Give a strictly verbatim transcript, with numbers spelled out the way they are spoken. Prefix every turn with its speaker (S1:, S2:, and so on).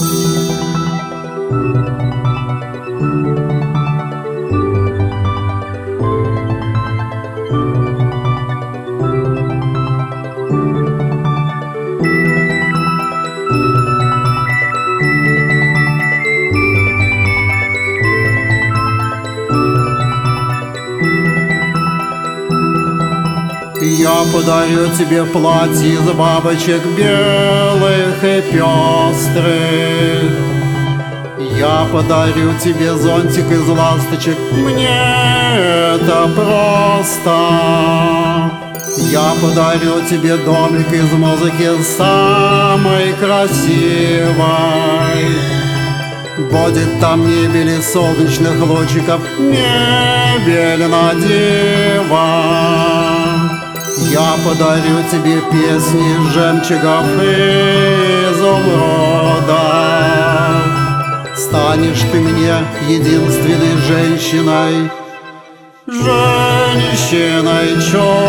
S1: Я подарю тебе платье из бабочек белых и пестрых. Я подарю тебе зонтик из ласточек. Мне это просто. Я подарю тебе домик из музыки самой красивой. Будет там мебель из солнечных лучиков, мебель на диван. Я подарю тебе песни жемчугов и изумрудов. Станешь ты мне единственной женщиной, женщиной чудной.